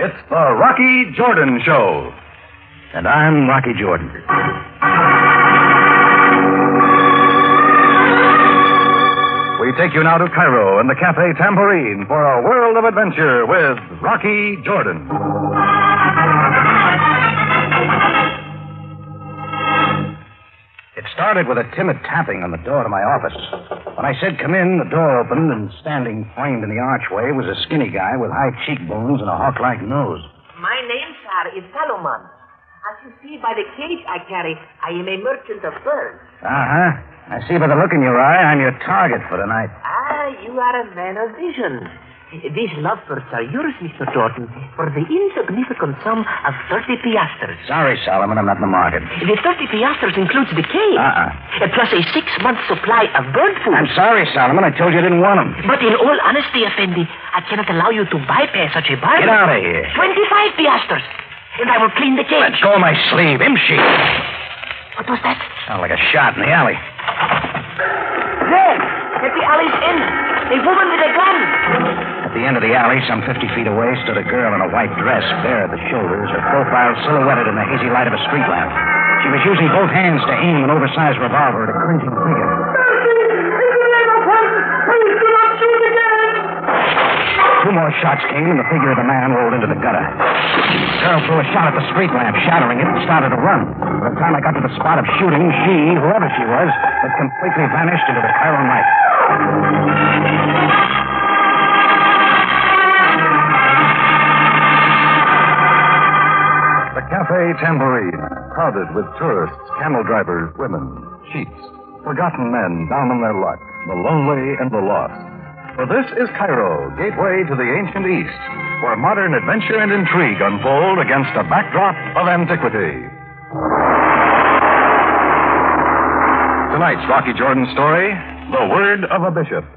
It's the Rocky Jordan Show. And I'm Rocky Jordan. We take you now to Cairo and the Cafe Tambourine for a world of adventure with Rocky Jordan. It started with a timid tapping on the door to my office. When I said come in, the door opened, and standing framed in the archway was a skinny guy with high cheekbones and a hawk-like nose. My name, sir, is Salomon. As you see by the cage I carry, I am a merchant of birds. Uh-huh. I see by the look in your eye, I'm your target for tonight. Ah, you are a man of vision. These lovebirds are yours, Mr. Jordan, for the insignificant sum of 30 piastres. Sorry, Solomon, I'm not in the market. The 30 piastres includes the cage. Plus a 6-month supply of bird food. I'm sorry, Solomon. I told you I didn't want them. But in all honesty, Effendi, I cannot allow you to bypass such a bargain. Get out of here. 25 piastres. And I will clean the cage. Let go of my sleeve. Imshi. What was that? Sounded like a shot in the alley. There, at the alley's end, a woman with a gun. At the end of the alley, some 50 feet away, stood a girl in a white dress, bare at the shoulders, her profile silhouetted in the hazy light of a street lamp. She was using both hands to aim an oversized revolver at a cringing figure. Two more shots came, and the figure of the man rolled into the gutter. The girl threw a shot at the street lamp, shattering it, and started to run. By the time I got to the spot of shooting, she, whoever she was, had completely vanished into the Cairo night. The Cafe Tambourine, crowded with tourists, camel drivers, women, sheets, forgotten men down on their luck, the lonely and the lost. For this is Cairo, gateway to the ancient East, where modern adventure and intrigue unfold against a backdrop of antiquity. Tonight's Rocky Jordan story, The Word of a Bishop.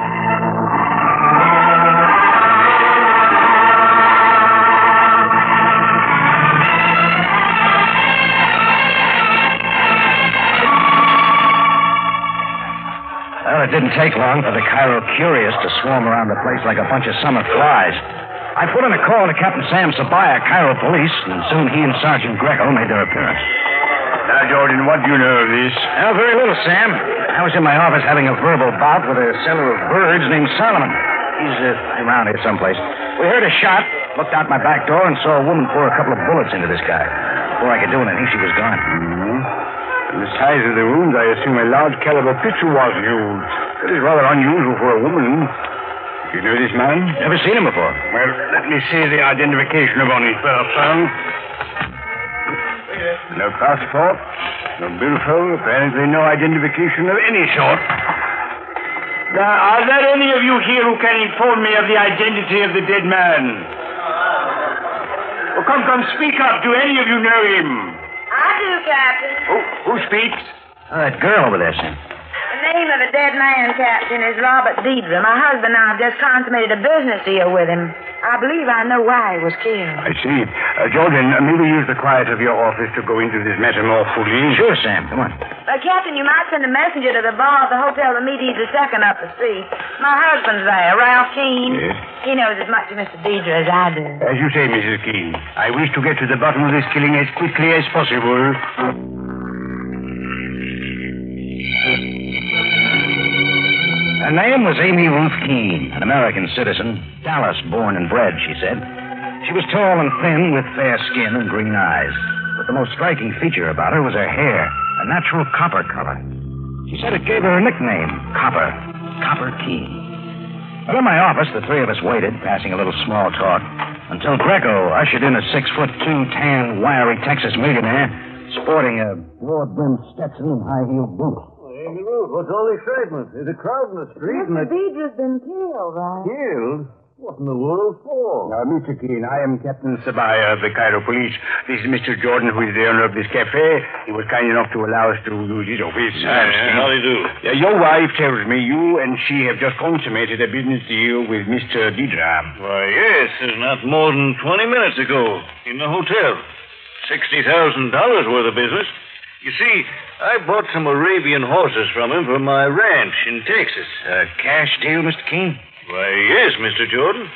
Well, it didn't take long for the Cairo curious to swarm around the place like a bunch of summer flies. I put in a call to Captain Sam Sabaya, Cairo Police, and soon he and Sergeant Greco made their appearance. Now, Jordan, what do you know of this? Well, very little, Sam. I was in my office having a verbal bout with a seller of birds named Solomon. He's around here someplace. We heard a shot, looked out my back door, and saw a woman pour a couple of bullets into this guy. Before I could do anything, she was gone. Mm-hmm. The size of the wound, I assume a large caliber pistol was used. That is rather unusual for a woman. You know this man? Never seen him before. Well, let me see the identification upon his person. No passport, no billfold, apparently no identification of any sort. Now, are there any of you here who can inform me of the identity of the dead man? Oh, come, speak up. Do any of you know him? I do, Captain. Who speaks? That girl over there, Sam. The name of the dead man, Captain, is Robert Deidre. My husband and I have just consummated a business deal with him. I believe I know why he was killed. I see. Jordan, may we use the quiet of your office to go into this matter more fully? Sure, Sam. Come on. Captain, you might send a messenger to the bar of the hotel to meet Deidre II up the street. My husband's there, Ralph Keene. Yes? He knows as much of Mr. Deidre as I do. As you say, Mrs. Keene, I wish to get to the bottom of this killing as quickly as possible. Her name was Amy Ruth Keene, an American citizen, Dallas born and bred, she said. She was tall and thin with fair skin and green eyes. But the most striking feature about her was her hair, a natural copper color. She said it gave her a nickname, Copper Keene. Well, in my office, the three of us waited, passing a little small talk, until Greco ushered in a 6'2", tan, wiry Texas millionaire, sporting a broad-brimmed Stetson and high-heeled boots. Amy Ruth, what's all the excitement? There's a crowd in the street Mr. Deidre's been killed, right? Killed? What in the world for? Mr. Keene, I am Captain Sabaya of the Cairo Police. This is Mr. Jordan, who is the owner of this cafe. He was kind enough to allow us to use his office. How do you do? Your wife tells me you and she have just consummated a business deal with Mr. Deidre. Why, yes, not more than 20 minutes ago in the hotel. $60,000 worth of business. You see, I bought some Arabian horses from him for my ranch in Texas. A cash deal, Mr. Keene? Why, yes, Mr. Jordan.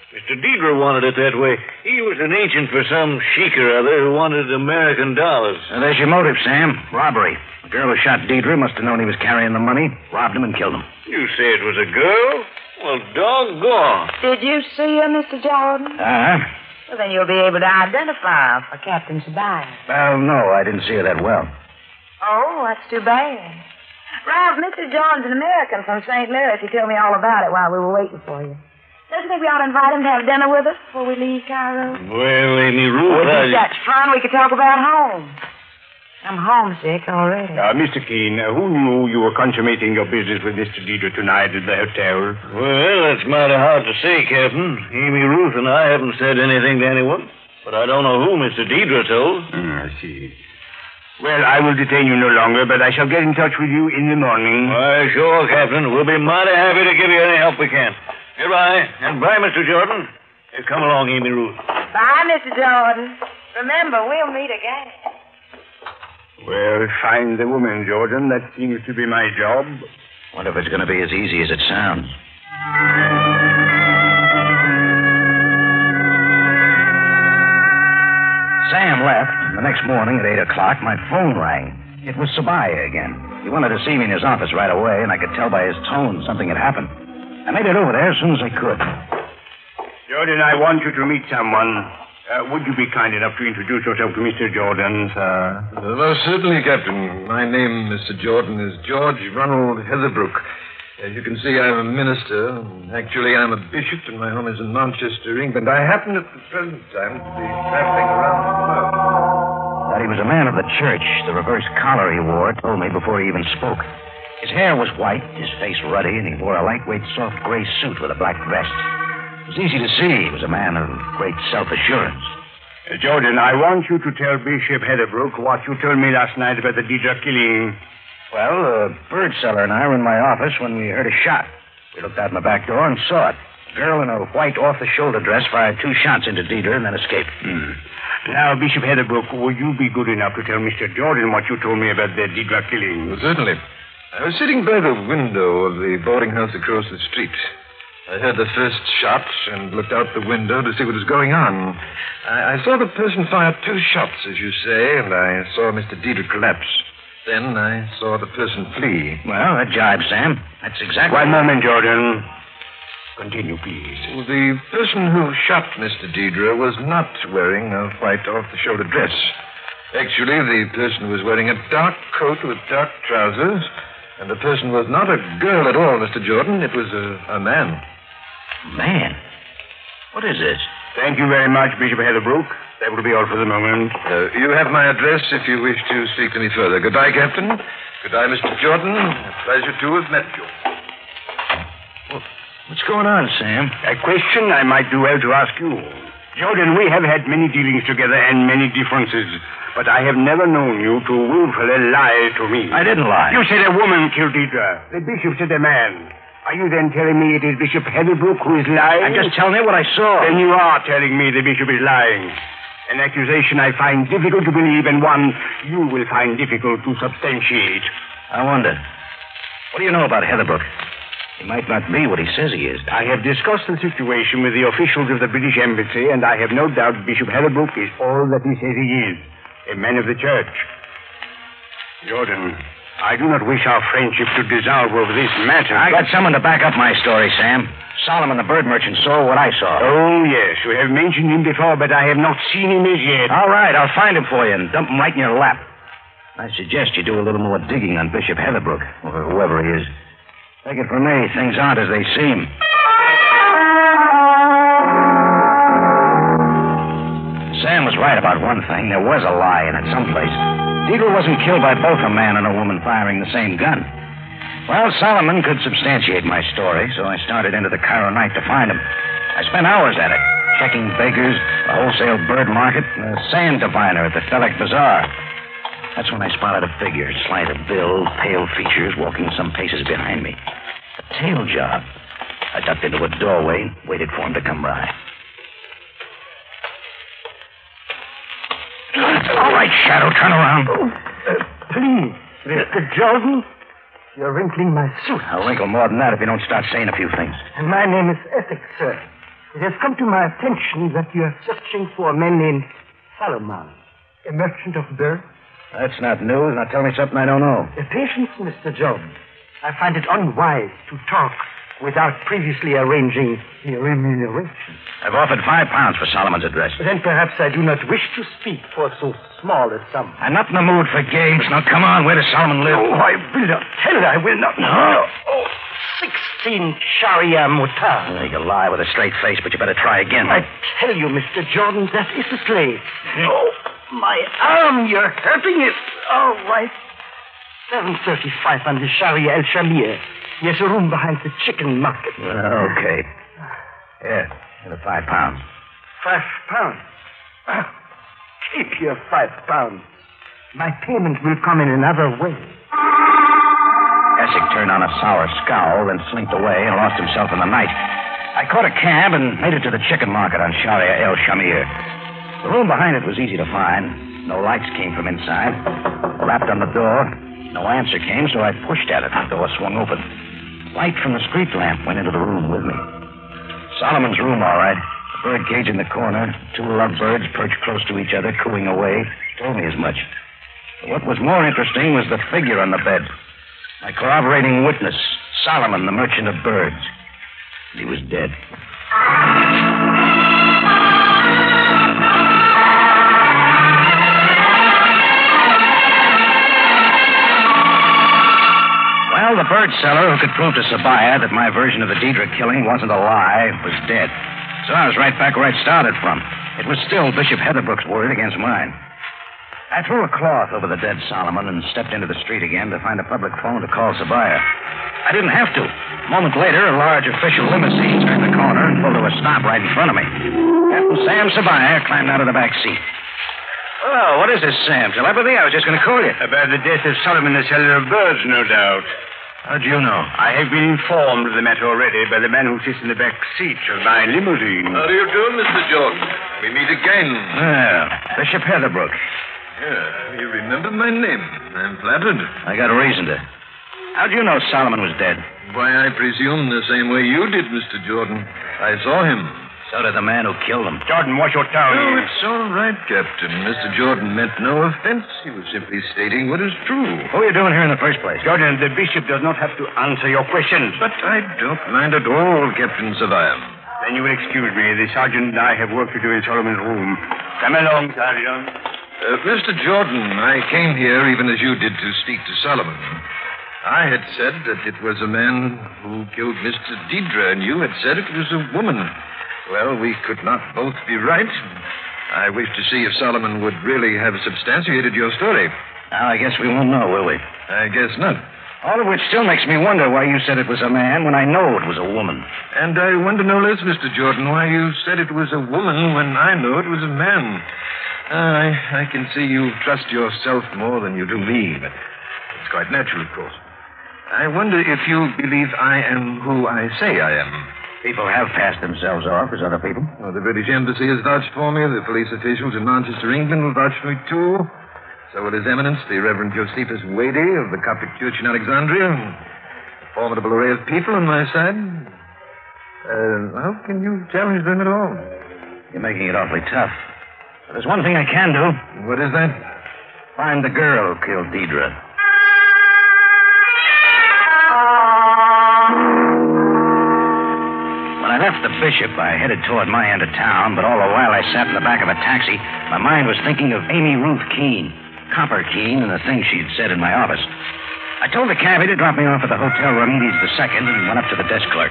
Mr. Deidre wanted it that way. He was an agent for some sheik or other who wanted American dollars. Now, there's your motive, Sam. Robbery. The girl who shot Deidre must have known he was carrying the money, robbed him, and killed him. You say it was a girl? Well, doggone. Did you see her, Mr. Jordan? Uh-huh. Well, then you'll be able to identify her for Captain Tobias. Well, no, I didn't see her that well. Oh, that's too bad. Ralph, Mr. John's an American from St. Louis. He told me all about it while we were waiting for you. Don't you think we ought to invite him to have dinner with us before we leave Cairo? Well, Amy Ruth, If that's fun, we could talk about home. I'm homesick already. Mr. Keene, who knew you were consummating your business with Mr. Deidre tonight at the hotel? Well, that's mighty hard to say, Captain. Amy Ruth and I haven't said anything to anyone. But I don't know who Mr. Deidre told. I see. Well, I will detain you no longer, but I shall get in touch with you in the morning. Why, sure, Captain. We'll be mighty happy to give you any help we can. Goodbye. And bye, Mr. Jordan. Come along, Amy Ruth. Bye, Mr. Jordan. Remember, we'll meet again. Well, find the woman, Jordan. That seems to be my job. Wonder if it's going to be as easy as it sounds. Sam left. The next morning at 8 o'clock, my phone rang. It was Sabaya again. He wanted to see me in his office right away, and I could tell by his tone something had happened. I made it over there as soon as I could. Jordan, I want you to meet someone. Would you be kind enough to introduce yourself to Mr. Jordan, sir? Most certainly, Captain. My name, Mr. Jordan, is George Ronald Heatherbrook. As you can see, I'm a minister. Actually, I'm a bishop, and my home is in Manchester, England. I happen at the present time to be traveling around the world. That he was a man of the church. The reverse collar he wore told me before he even spoke. His hair was white, his face ruddy, and he wore a lightweight, soft gray suit with a black vest. It was easy to see he was a man of great self-assurance. Jordan, I want you to tell Bishop Heatherbrook what you told me last night about the Deidre killing. Well, a bird seller and I were in my office when we heard a shot. We looked out my back door and saw it. A girl in a white off-the-shoulder dress fired 2 shots into Deidre and then escaped. Now, Bishop Heatherbrook, would you be good enough to tell Mr. Jordan what you told me about the Deidre killing? Well, certainly. I was sitting by the window of the boarding house across the street. I heard the first shot and looked out the window to see what was going on. I saw the person fire 2 shots, as you say, and I saw Mr. Deidre collapse. Then I saw the person flee. Well, that jibes, Sam. That's exactly... One moment, Jordan. Continue, please. Well, the person who shot Mr. Deidre was not wearing a white off-the-shoulder dress. Actually, the person was wearing a dark coat with dark trousers, and the person was not a girl at all, Mr. Jordan. It was a man. Man? What is this? Thank you very much, Bishop Heatherbrook. That will be all for the moment. You have my address if you wish to speak to me further. Goodbye, Captain. Goodbye, Mr. Jordan. A pleasure to have met you. Well, what's going on, Sam? A question I might do well to ask you. Jordan, we have had many dealings together and many differences, but I have never known you to willfully lie to me. I didn't lie. You said a woman killed Deidre. The bishop said a man. Are you then telling me it is Bishop Heatherbrook who is lying? I'm just telling you what I saw. Then you are telling me the bishop is lying. An accusation I find difficult to believe and one you will find difficult to substantiate. I wonder. What do you know about Heatherbrook? He might not be what he says he is. I have discussed the situation with the officials of the British Embassy, and I have no doubt Bishop Heatherbrook is all that he says he is, a man of the church. Jordan, I do not wish our friendship to dissolve over this matter. I got someone to back up my story, Sam. Solomon, the bird merchant, saw what I saw. Oh, yes. You have mentioned him before, but I have not seen him as yet. All right, I'll find him for you and dump him right in your lap. I suggest you do a little more digging on Bishop Heatherbrook, or whoever he is. Take it from me, things aren't as they seem. Sam was right about one thing. There was a lie in it someplace. Deidre wasn't killed by both a man and a woman firing the same gun. Well, Solomon could substantiate my story, so I started into the Cairo night to find him. I spent hours at it, checking bakers, the wholesale bird market, and a sand diviner at the Felek Bazaar. That's when I spotted a figure, slight of build, pale features, walking some paces behind me. A tail job. I ducked into a doorway and waited for him to come by. All right, Shadow, turn around. Please, Mr. Jordan, you're wrinkling my suit. I'll wrinkle more than that if you don't start saying a few things. And my name is Essex, sir. It has come to my attention that you are searching for a man named Salomon, a merchant of birds. That's not news. Now tell me something I don't know. Patience, Mr. Jones. I find it unwise to talk without previously arranging the remuneration. I've offered £5 for Solomon's address. Then perhaps I do not wish to speak for so small a sum. I'm not in the mood for games. Now, come on. Where does Solomon live? Oh, I will not tell. I will not. No. Oh, 16 Sharia Mutar. Well, you can lie with a straight face, but you better try again. I tell you, Mr. Jordan, that is a slave. Oh, my arm, you're hurting it. All right. 7:35 on the Sharia El Shamir. Yes, a room behind the chicken market. Okay. Here, the £5. £5? Keep your £5. My payment will come in another way. Essex turned on a sour scowl, then slinked away and lost himself in the night. I caught a cab and made it to the chicken market on Sharia El Shamir. The room behind it was easy to find. No lights came from inside. I rapped on the door. No answer came, so I pushed at it. The door swung open. Light from the street lamp went into the room with me. Solomon's room, all right. The bird cage in the corner, 2 lovebirds perched close to each other, cooing away, told me as much. But what was more interesting was the figure on the bed. My corroborating witness, Solomon, the merchant of birds. He was dead. Well, the bird seller who could prove to Sabaya that my version of the Deidre killing wasn't a lie was dead. So I was right back where I'd started from. It was still Bishop Heatherbrook's word against mine. I threw a cloth over the dead Solomon and stepped into the street again to find a public phone to call Sabaya. I didn't have to. A moment later, a large official limousine turned the corner and pulled to a stop right in front of me. Captain Sam Sabaya climbed out of the back seat. Oh, what is this, Sam? Telepathy? I was just going to call you. About the death of Solomon, the seller of birds, no doubt. How'd you know? I have been informed of the matter already by the man who sits in the back seat of my limousine. How do you do, Mr. Jordan? We meet again. Well, Bishop Heatherbrook. Yeah, you remember my name. I'm flattered. I got a reason to. How'd you know Solomon was dead? Why, I presume the same way you did, Mr. Jordan. I saw him. So did the man who killed him. Jordan, watch your tongue. Oh, it's all right, Captain. Mr. Jordan meant no offense. He was simply stating what is true. What are you doing here in the first place? Jordan, the bishop does not have to answer your questions. But I don't mind at all, Captain Savaya. Then you will excuse me. The sergeant and I have work to do in Solomon's room. Come along, Sergeant. Mr. Jordan, I came here, even as you did, to speak to Solomon. I had said that it was a man who killed Mr. Deidre, and you had said it was a woman. Well, we could not both be right. I wish to see if Solomon would really have substantiated your story. Now, I guess we won't know, will we? I guess not. All of which still makes me wonder why you said it was a man when I know it was a woman. And I wonder no less, Mr. Jordan, why you said it was a woman when I know it was a man. I can see you trust yourself more than you do me, but it's quite natural, of course. I wonder if you believe I am who I say I am. People have passed themselves off as other people. Oh, the British Embassy has vouched for me. The police officials in Manchester, England, will vouch for me, too. So will His Eminence, the Reverend Josephus Wadey of the Coptic Church in Alexandria. A formidable array of people on my side. How can you challenge them at all? You're making it awfully tough. But there's one thing I can do. What is that? Find the girl who killed Deidre. When I left the bishop, I headed toward my end of town, but all the while I sat in the back of a taxi, my mind was thinking of Amy Ruth Keene, Copper Keene, and the things she'd said in my office. I told the cabbie to drop me off at the Hotel Ramirez II and went up to the desk clerk.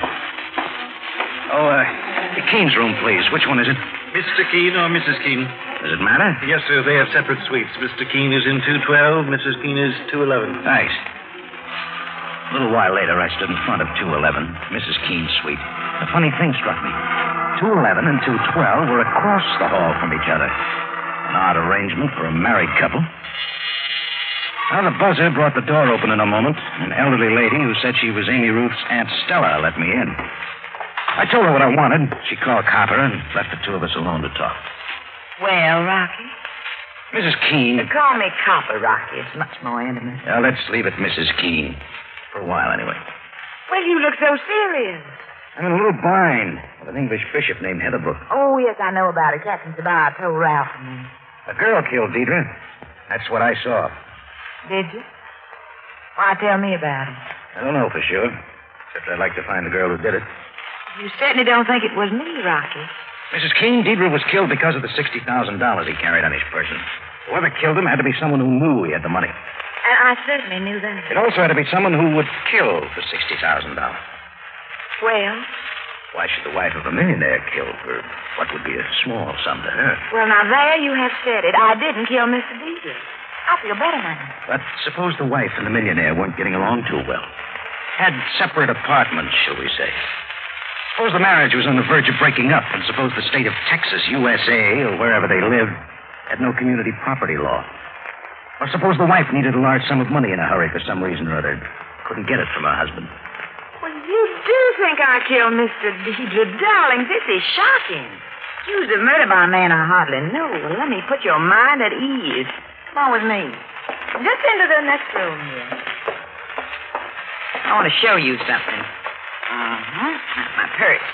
Keene's room, please. Which one is it? Mr. Keene or Mrs. Keene? Does it matter? Yes, sir. They have separate suites. Mr. Keene is in 212. Mrs. Keene is 211. Thanks. A little while later, I stood in front of 211, Mrs. Keene's suite. A funny thing struck me. 211 and 212 were across the hall from each other. An odd arrangement for a married couple. Now, the buzzer brought the door open in a moment. An elderly lady who said she was Amy Ruth's Aunt Stella let me in. I told her what I wanted. She called Copper and left the two of us alone to talk. Well, Rocky? Mrs. Keene. Call me Copper, Rocky. It's much more intimate. Let's leave it Mrs. Keene. For a while, anyway. Well, you look so serious. I'm in a little bind with an English bishop named Heatherbrook. Oh, yes, I know about it. Captain Sabar told Ralph and me. A girl killed Deidre. That's what I saw. Did you? Why, tell me about it. I don't know for sure. Except I'd like to find the girl who did it. You certainly don't think it was me, Rocky. Mrs. Keene, Deidre was killed because of the $60,000 he carried on his person. Whoever killed him had to be someone who knew he had the money. And I certainly knew that. It also had to be someone who would kill for $60,000. Well? Why should the wife of a millionaire kill for what would be a small sum to her? Well, now, there you have said it. I didn't kill Mr. Deidre. I feel better now. But suppose the wife and the millionaire weren't getting along too well. Had separate apartments, shall we say. Suppose the marriage was on the verge of breaking up, and suppose the state of Texas, USA, or wherever they lived, had no community property law. Or suppose the wife needed a large sum of money in a hurry for some reason or other. Couldn't get it from her husband. Well, you do think I killed Mr. Deidre. Darling, this is shocking. Accused of murder by a man I hardly know. Well, let me put your mind at ease. Come on with me. Just into the next room here. I want to show you something. My purse.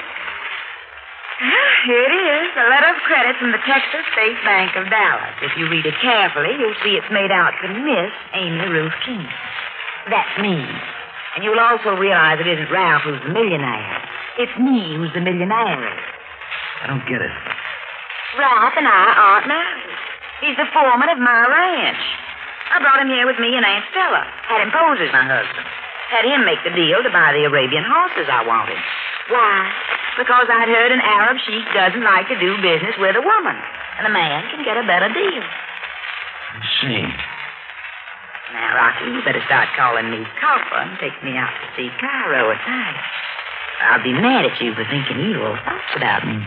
Here it is, a letter of credit from the Texas State Bank of Dallas. If you read it carefully, you'll see it's made out to Miss Amy Ruth Keene. That's me. And you'll also realize it isn't Ralph who's the millionaire. It's me who's the millionaire. I don't get it. Ralph and I aren't married. He's the foreman of my ranch. I brought him here with me and Aunt Stella. Had him pose as my husband. Had him make the deal to buy the Arabian horses I wanted. Why? Because I'd heard an Arab sheik doesn't like to do business with a woman. And a man can get a better deal. I see. Now, Rocky, you better start calling me Copper and take me out to see Cairo at night. I'll be mad at you for thinking evil thoughts about me.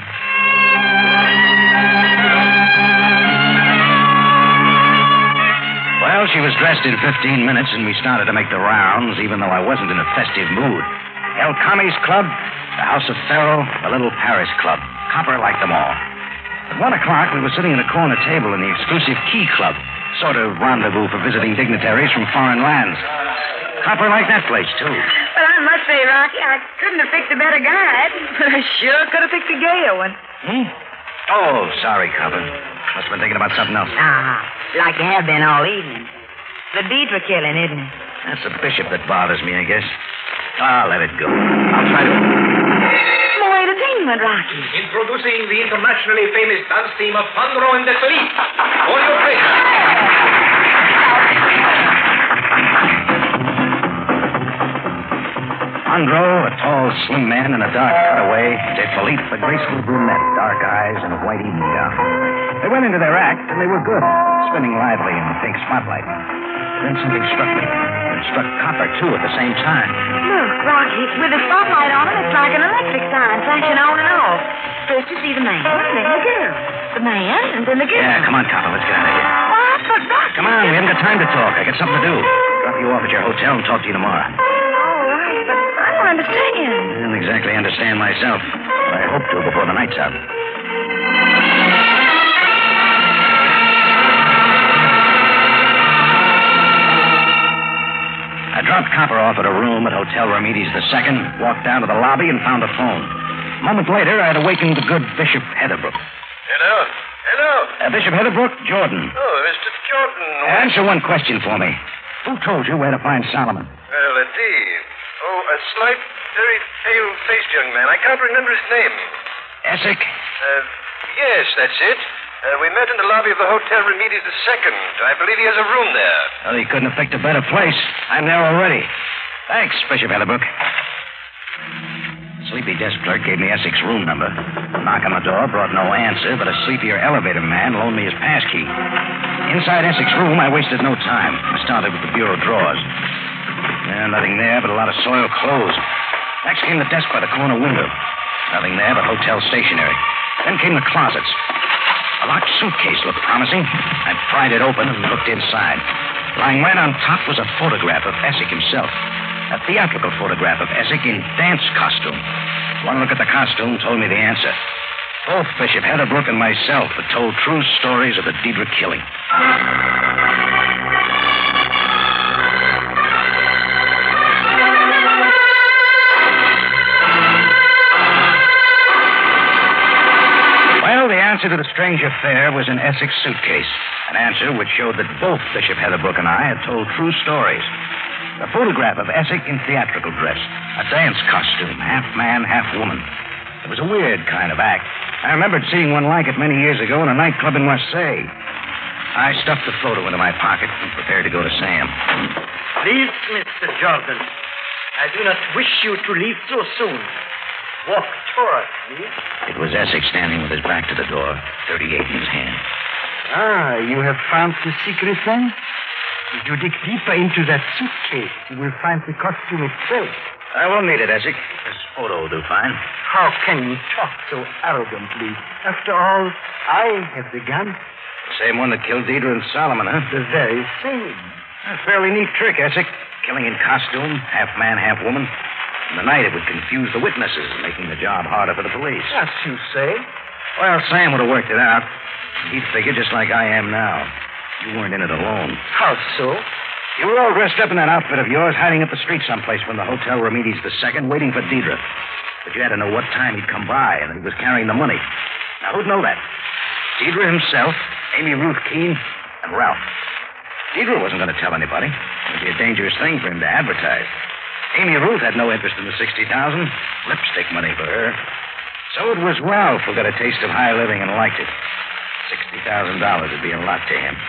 Well, she was dressed in 15 minutes, and we started to make the rounds, even though I wasn't in a festive mood. El Kami's Club, the House of Pharaoh, the Little Paris Club. Copper liked them all. At 1 o'clock, we were sitting at a corner table in the exclusive Key Club, sort of rendezvous for visiting dignitaries from foreign lands. Copper liked that place, too. Well, I must say, Rocky, I couldn't have picked a better guide, but I sure could have picked a gayer one. Oh, sorry, Copper. Must have been thinking about something else. Like you have been all evening. The Deidre killing, isn't it? That's the bishop that bothers me, I guess. I'll let it go. I'll try to... More entertainment, Rocky. Introducing the internationally famous dance team of Pandro and the Felipe. For your pleasure. Pandro, a tall, slim man in a dark cutaway. De Felipe, a graceful brunette, dark eyes, and a white evening gown. They went into their act, and they were good, spinning lively in the pink spotlight. Then something struck me. It struck Copper, too, at the same time. Look, Rocky, with the spotlight on him, it's like an electric sign flashing on and off. First you see the man, then the girl. The man, and then the girl. Yeah, come on, Copper, let's get out of here. What? But, Rocky... Come on, we haven't got time to talk. I got something to do. Drop you off at your hotel and talk to you tomorrow. All right, but I don't understand. I don't exactly understand myself. But I hope to before the night's out. I dropped Copper off at a room at Hotel Ramirez II, walked down to the lobby, and found a phone. A moment later, I had awakened the good Bishop Heatherbrook. Hello? Bishop Heatherbrook, Jordan. Oh, Mr. Jordan. Answer one question for me. Who told you where to find Solomon? Well, indeed. Oh, a slight, very pale-faced young man. I can't remember his name. Essick? Yes, that's it. We met in the lobby of the Hotel Ramirez II. I believe he has a room there. Well, he couldn't have picked a better place. I'm there already. Thanks, Bishop Heatherbrook. Sleepy desk clerk gave me Essex room number. Knock on the door brought no answer, but a sleepier elevator man loaned me his passkey. Inside Essex room, I wasted no time. I started with the bureau drawers. Nothing there but a lot of soiled clothes. Next came the desk by the corner window. Nothing there but hotel stationery. Then came the closets. A locked suitcase looked promising. I pried it open and looked inside. Lying right on top was a photograph of Essick himself. A theatrical photograph of Essick in dance costume. One look at the costume told me the answer. Both Bishop Heatherbrook and myself had told true stories of the Deidre killing. answer to the strange affair was in Essex suitcase. An answer which showed that both Bishop Heatherbrook and I had told true stories. A photograph of Essex in theatrical dress, a dance costume, half man, half woman. It was a weird kind of act. I remembered seeing one like it many years ago in a nightclub in Marseille. I stuffed the photo into my pocket and prepared to go to Sam. Please, Mr. Jordan, I do not wish you to leave so soon. Walk toward me. It was Essex standing with his back to the door, 38 in his hand. Ah, you have found the secret then? If you dig deeper into that suitcase, you will find the costume itself. I won't need it, Essex. This photo will do fine. How can you talk so arrogantly? After all, I have the gun. The same one that killed Deidre and Solomon, huh? The very same. A fairly neat trick, Essex. Killing in costume, half man, half woman. In the night, it would confuse the witnesses, making the job harder for the police. As you say. Well, Sam would have worked it out. He'd figure just like I am now. You weren't in it alone. How so? You were all dressed up in that outfit of yours, hiding up the street someplace from the Hotel Remedies II, waiting for Deidre. But you had to know what time he'd come by, and that he was carrying the money. Now, who'd know that? Deidre himself, Amy Ruth Keene, and Ralph. Deidre wasn't going to tell anybody. It would be a dangerous thing for him to advertise. Amy Ruth had no interest in the $60,000. Lipstick money for her. So it was Ralph who got a taste of high living and liked it. $60,000 would be a lot to him.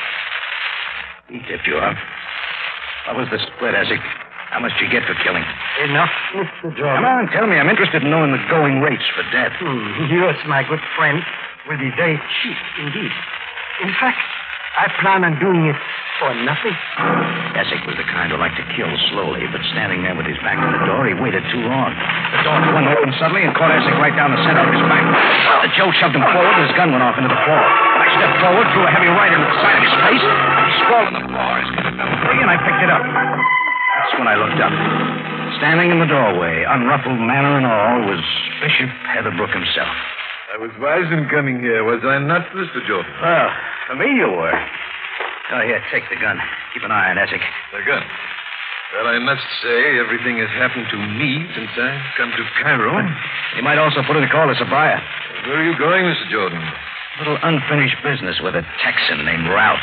He tipped you off. What was the split, Essex? How much did you get for killing? Enough, Mr. Jordan. Come on, tell me. I'm interested in knowing the going rates for death. Yours, my good friend, will be very cheap indeed. In fact, I plan on doing it for nothing. Essex was the kind who liked to kill slowly, but standing there with his back to the door, he waited too long. The door flung open suddenly and caught Essex right down the center of his back. Joe shoved him forward, and his gun went off into the floor. I stepped forward, threw a heavy right into the side of his face. He sprawled on the floor. His gun fell free, and I picked it up. That's when I looked up. Standing in the doorway, unruffled manner and all, was Bishop Heatherbrook himself. I was wise in coming here, was I not, Mr. Jordan? Well, for me you were. Oh, here, take the gun. Keep an eye on Essex. The gun? Well, I must say everything has happened to me since I've come to Cairo. You might also put in a call to Sabaya. Where are you going, Mr. Jordan? A little unfinished business with a Texan named Ralph.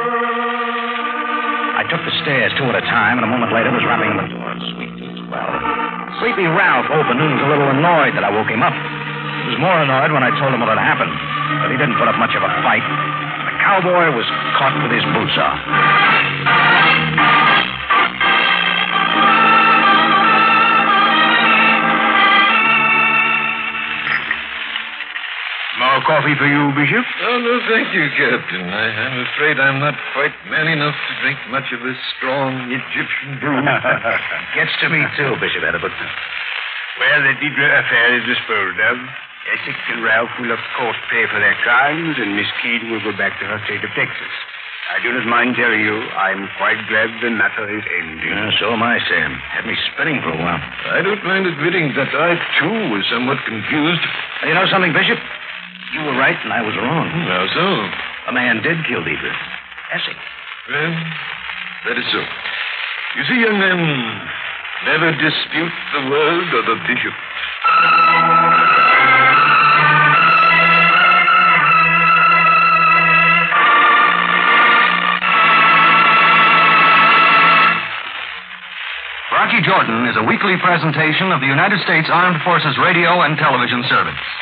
I took the stairs two at a time, and a moment later was rapping on the door. Sleepy Ralph opened and was a little annoyed that I woke him up. He was more annoyed when I told him what had happened, but he didn't put up much of a fight. The cowboy was caught with his boots off. More coffee for you, Bishop? Oh, no, thank you, Captain. I'm afraid I'm not quite man enough to drink much of this strong Egyptian brew. Gets to me, too, Bishop Heatherbrook. Well, the Deidre affair is disposed of. Essex and Ralph will, of course, pay for their crimes, and Miss Keene will go back to her state of Texas. I do not mind telling you, I'm quite glad the matter is ending. So am I, Sam. Had me spinning for a while. I don't mind admitting that I, too, was somewhat confused. You know something, Bishop? You were right and I was wrong. How so? A man did kill Deidre. Essex. Well, that is so. You see, young men, never dispute the word or the bishop. Rocky Jordan is a weekly presentation of the United States Armed Forces Radio and Television Service.